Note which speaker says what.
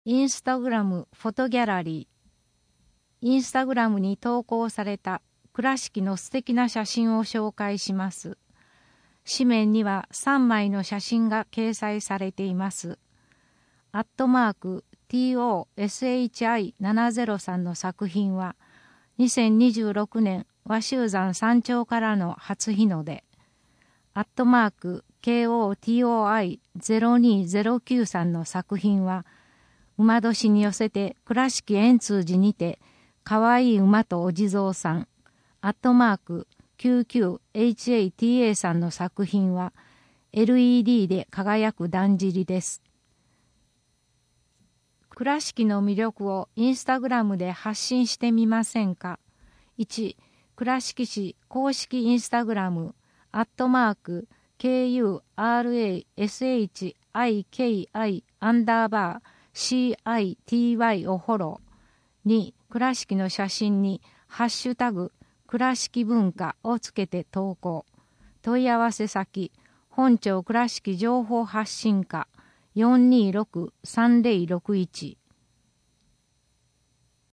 Speaker 1: インスタグラムフォトギャラリー。インスタグラムに投稿された倉敷の素敵な写真を紹介します。紙面には3枚の写真が掲載されています。@TOSHI703 の作品は2026年和州山山頂からの初日の出。@KOTOI02093 の作品は馬年に寄せて倉敷円通寺にてかわいい馬とお地蔵さん。@99HATA さんの作品は LED で輝くだんじりです。倉敷の魅力をインスタグラムで発信してみませんか。1、倉敷市公式インスタグラム@KURASHIKI_CITY をフォロー。2、倉敷の写真にハッシュタグ倉敷文化をつけて投稿。問い合わせ先、本庁倉敷情報発信課426-3061